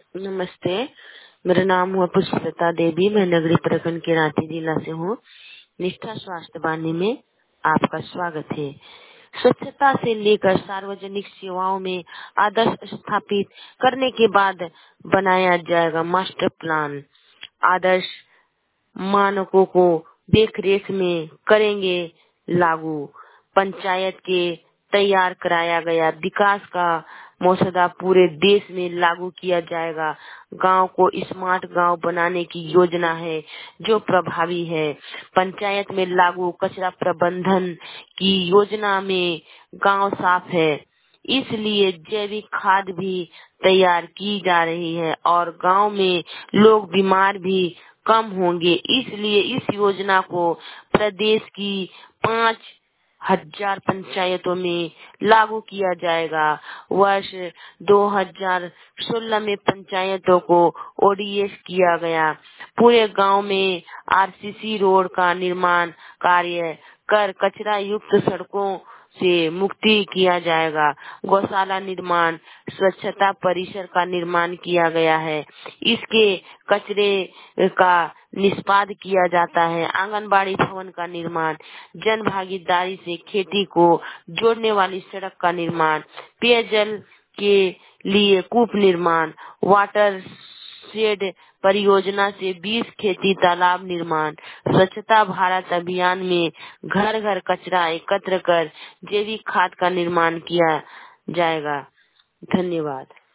नमस्ते। मेरा नाम हुआ पुष्पलता देवी। मैं नगरी प्रखंड के रांची जिला से हूँ। निष्ठा स्वास्थ्य वाणी में आपका स्वागत है। स्वच्छता से लेकर सार्वजनिक सेवाओं में आदर्श स्थापित करने के बाद बनाया जाएगा मास्टर प्लान। आदर्श मानकों को देखरेख में करेंगे लागू। पंचायत के तैयार कराया गया विकास का मसौदा पूरे देश में लागू किया जाएगा। गांव को स्मार्ट गांव बनाने की योजना है जो प्रभावी है। पंचायत में लागू कचरा प्रबंधन की योजना में गांव साफ है, इसलिए जैविक खाद भी तैयार की जा रही है और गांव में लोग बीमार भी कम होंगे। इसलिए इस योजना को प्रदेश की 5,000 पंचायतों में लागू किया जाएगा। वर्ष 2016 में पंचायतों को ओडीएस किया गया। पूरे गांव में आरसीसी रोड का निर्माण कार्य कर कचरा युक्त सड़कों से मुक्ति किया जाएगा। गौशाला निर्माण, स्वच्छता परिसर का निर्माण किया गया है। इसके कचरे का निष्पादन किया जाता है। आंगनबाड़ी भवन का निर्माण, जन भागीदारी से खेती को जोड़ने वाली सड़क का निर्माण, पेयजल के लिए कूप निर्माण, वाटर शेड परियोजना से 20 खेती तालाब निर्माण। स्वच्छता भारत अभियान में घर घर कचरा एकत्र कर जैविक खाद का निर्माण किया जाएगा। धन्यवाद।